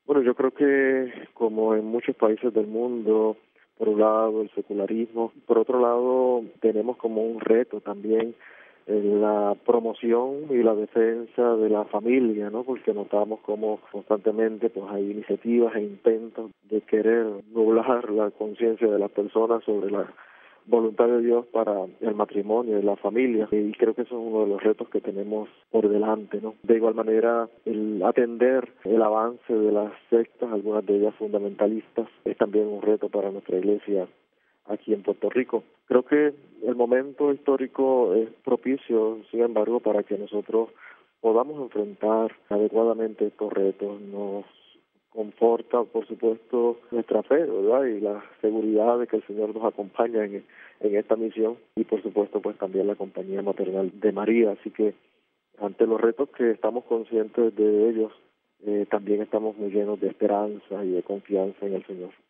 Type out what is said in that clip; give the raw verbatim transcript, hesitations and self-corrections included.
Bueno, yo creo que como en muchos países del mundo, por un lado el secularismo, por otro lado tenemos como un reto también en la promoción y la defensa de la familia, ¿no? Porque notamos como constantemente pues hay iniciativas e intentos de querer nublar la conciencia de las personas sobre la voluntad de Dios para el matrimonio y la familia, y creo que eso es uno de los retos que tenemos por delante, ¿no? De igual manera, el atender el avance de las sectas, algunas de ellas fundamentalistas, es también un reto para nuestra iglesia aquí en Puerto Rico. Creo que el momento histórico es propicio, sin embargo, para que nosotros podamos enfrentar adecuadamente estos retos. Nos conforta, por supuesto, nuestra fe, ¿verdad? Y la seguridad de que el Señor nos acompaña en, en esta misión y, por supuesto, pues también la compañía maternal de María. Así que ante los retos que estamos conscientes de ellos, eh, también estamos muy llenos de esperanza y de confianza en el Señor.